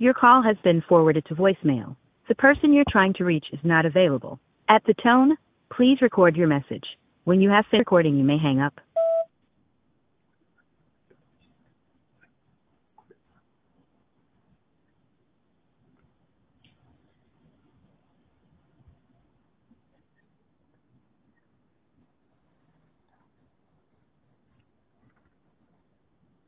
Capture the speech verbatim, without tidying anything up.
Your call has been forwarded to voicemail. The person you're trying to reach is not available. At the tone, please record your message. When you have finished recording, you may hang up.